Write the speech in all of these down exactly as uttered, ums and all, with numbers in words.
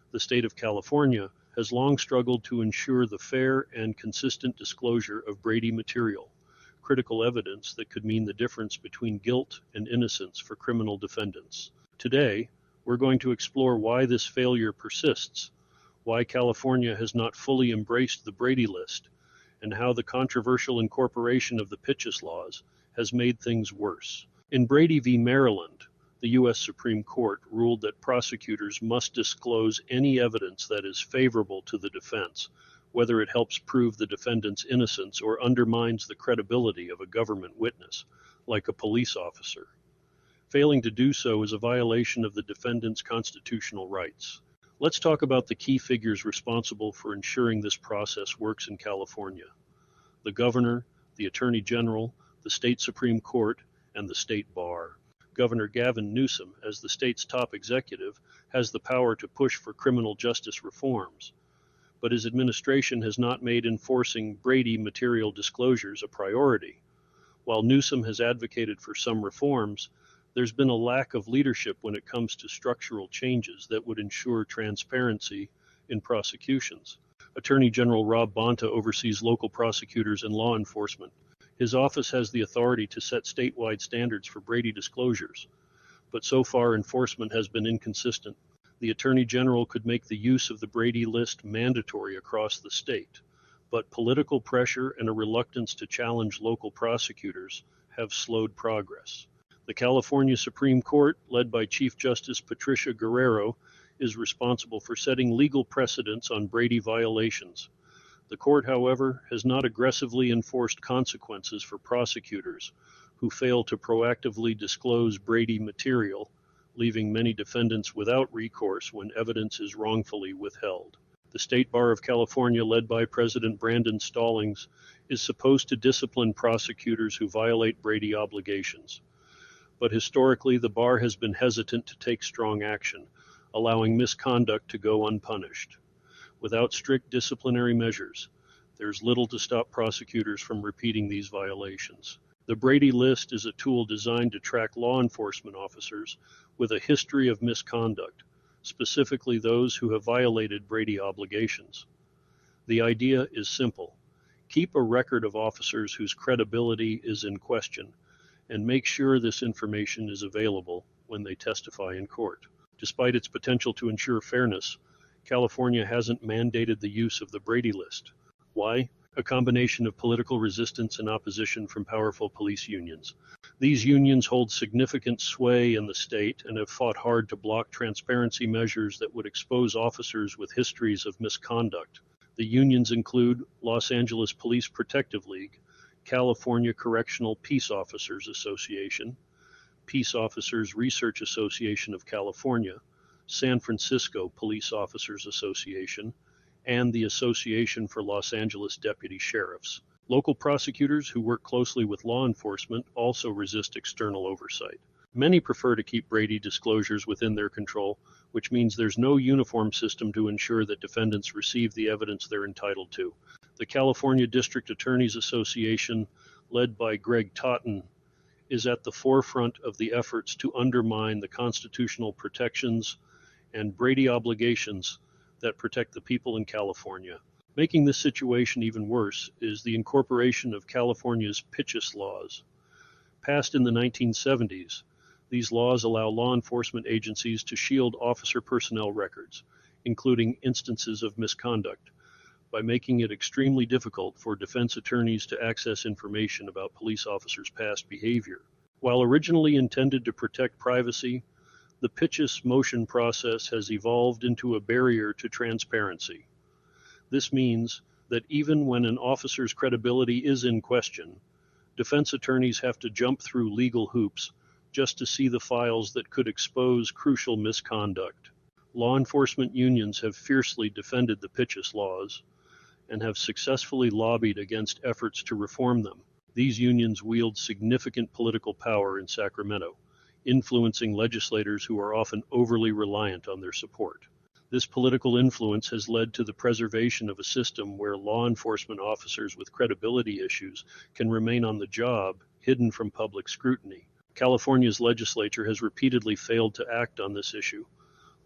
The state of California has long struggled to ensure the fair and consistent disclosure of Brady material, critical evidence that could mean the difference between guilt and innocence for criminal defendants. Today, we're going to explore why this failure persists, why California has not fully embraced the Brady List, and how the controversial incorporation of the Pitchess laws has made things worse. In Brady v. Maryland, the U S Supreme Court ruled that prosecutors must disclose any evidence that is favorable to the defense, whether it helps prove the defendant's innocence or undermines the credibility of a government witness, like a police officer. Failing to do so is a violation of the defendant's constitutional rights. Let's talk about the key figures responsible for ensuring this process works in California: the governor, the attorney general, the state Supreme Court, and the state bar. Governor Gavin Newsom, as the state's top executive, has the power to push for criminal justice reforms, but his administration has not made enforcing Brady material disclosures a priority. While Newsom has advocated for some reforms, there's been a lack of leadership when it comes to structural changes that would ensure transparency in prosecutions. Attorney General Rob Bonta oversees local prosecutors and law enforcement. His office has the authority to set statewide standards for Brady disclosures, but so far enforcement has been inconsistent. The Attorney General could make the use of the Brady List mandatory across the state, but political pressure and a reluctance to challenge local prosecutors have slowed progress. The California Supreme Court, led by Chief Justice Patricia Guerrero, is responsible for setting legal precedents on Brady violations. The court, however, has not aggressively enforced consequences for prosecutors who fail to proactively disclose Brady material, leaving many defendants without recourse when evidence is wrongfully withheld. The State Bar of California, led by President Brandon Stallings, is supposed to discipline prosecutors who violate Brady obligations. But historically, the bar has been hesitant to take strong action, allowing misconduct to go unpunished. Without strict disciplinary measures, there's little to stop prosecutors from repeating these violations. The Brady List is a tool designed to track law enforcement officers with a history of misconduct, specifically those who have violated Brady obligations. The idea is simple: keep a record of officers whose credibility is in question, and make sure this information is available when they testify in court. Despite its potential to ensure fairness, California hasn't mandated the use of the Brady List. Why? A combination of political resistance and opposition from powerful police unions. These unions hold significant sway in the state and have fought hard to block transparency measures that would expose officers with histories of misconduct. The unions include Los Angeles Police Protective League, California Correctional Peace Officers Association, Peace Officers Research Association of California, San Francisco Police Officers Association, and the Association for Los Angeles Deputy Sheriffs. Local prosecutors who work closely with law enforcement also resist external oversight. Many prefer to keep Brady disclosures within their control, which means there's no uniform system to ensure that defendants receive the evidence they're entitled to. The California District Attorneys Association, led by Greg Totten, is at the forefront of the efforts to undermine the constitutional protections and Brady obligations that protect the people in California. Making this situation even worse is the incorporation of California's Pitchess laws. Passed in the nineteen seventies, these laws allow law enforcement agencies to shield officer personnel records, including instances of misconduct, by making it extremely difficult for defense attorneys to access information about police officers' past behavior. While originally intended to protect privacy, the Pitchess motion process has evolved into a barrier to transparency. This means that even when an officer's credibility is in question, defense attorneys have to jump through legal hoops just to see the files that could expose crucial misconduct. Law enforcement unions have fiercely defended the Pitchess laws and have successfully lobbied against efforts to reform them. These unions wield significant political power in Sacramento, influencing legislators who are often overly reliant on their support. This political influence has led to the preservation of a system where law enforcement officers with credibility issues can remain on the job, hidden from public scrutiny. California's legislature has repeatedly failed to act on this issue.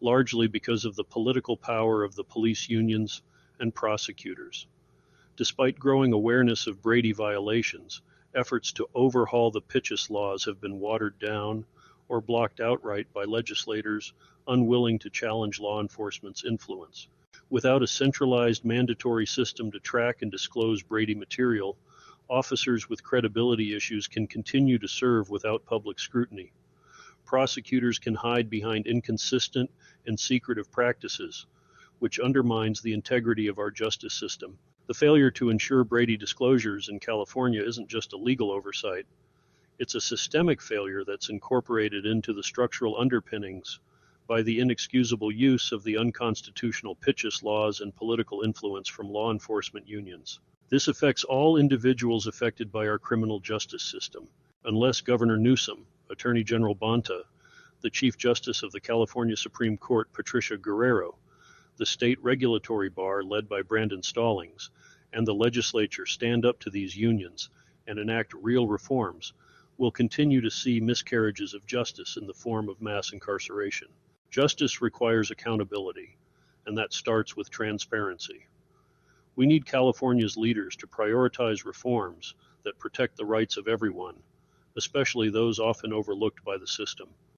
largely because of the political power of the police unions and prosecutors. Despite growing awareness of Brady violations, efforts to overhaul the P C I S laws have been watered down or blocked outright by legislators unwilling to challenge law enforcement's influence. Without a centralized mandatory system to track and disclose Brady material, officers with credibility issues can continue to serve without public scrutiny. Prosecutors can hide behind inconsistent and secretive practices, which undermines the integrity of our justice system. The failure to ensure Brady disclosures in California isn't just a legal oversight. It's a systemic failure that's incorporated into the structural underpinnings by the inexcusable use of the unconstitutional P C I S laws and political influence from law enforcement unions. This affects all individuals affected by our criminal justice system. Unless Governor Newsom, Attorney General Bonta, the Chief Justice of the California Supreme Court, Patricia Guerrero, the state regulatory bar led by Brandon Stallings, and the legislature stand up to these unions and enact real reforms, we'll continue to see miscarriages of justice in the form of mass incarceration. Justice requires accountability, and that starts with transparency. We need California's leaders to prioritize reforms that protect the rights of everyone, especially those often overlooked by the system.